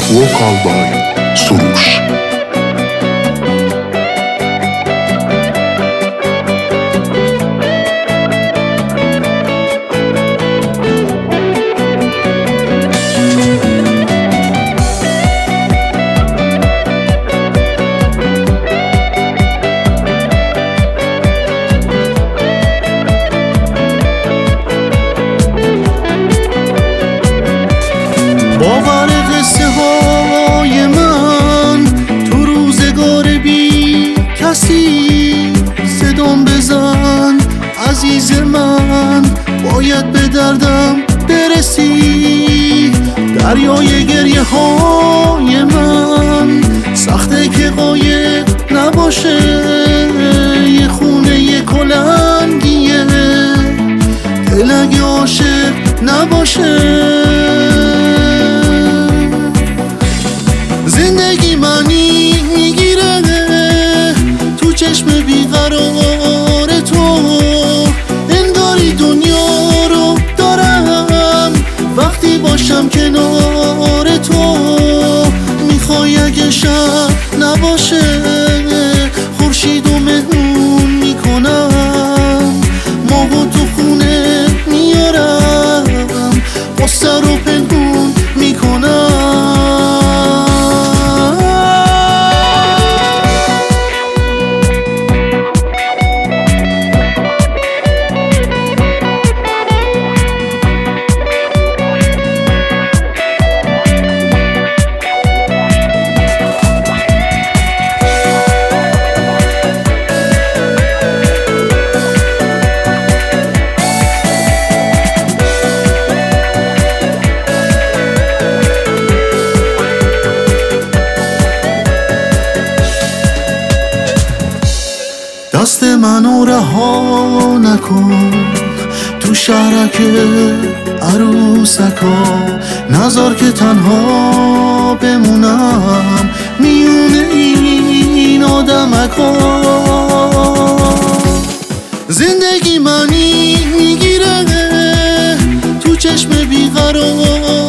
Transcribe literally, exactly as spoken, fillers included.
وکال بای سروش. باور قصه های من تو روزگار بی کسی، صدام بزن عزیز من، باید به دردم برسی. دریای گریه های من سخته که قایق نباشه، یه خونه یه کلنگیه دل اگه عاشق نباشه. زندگی معنی میگیره تو چشم بیقرار تو، انگاری دنیا رو دارم وقتی باشم کنار تو. میخوای اگه شب نباشه خورشید و مهمون میکنم، ماهو تو خونه میارم قصه رو پنهون میکنم. دست منو رها نکن تو شهرک عروسکا، نذار که تنها بمونم میونه این آدمکا. زندگی معنی میگیره تو چشم بیقرار